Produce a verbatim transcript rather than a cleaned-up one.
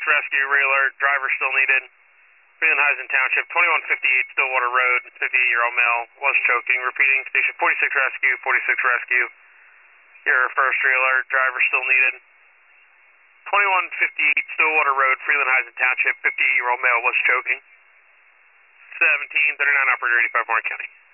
rescue, ray alert, driver still needed. Freeland-Heisen Township, twenty-one fifty-eight Stillwater Road, fifty-eight-year-old male, was choking. Repeating, station forty-six rescue, forty-six rescue. Your first ray alert, driver still needed. twenty-one fifty-eight Stillwater Road, Freeland-Heisen Township, fifty-eight-year-old male, was choking. seventeen thirty-nine, operator eighty-five, Warren County.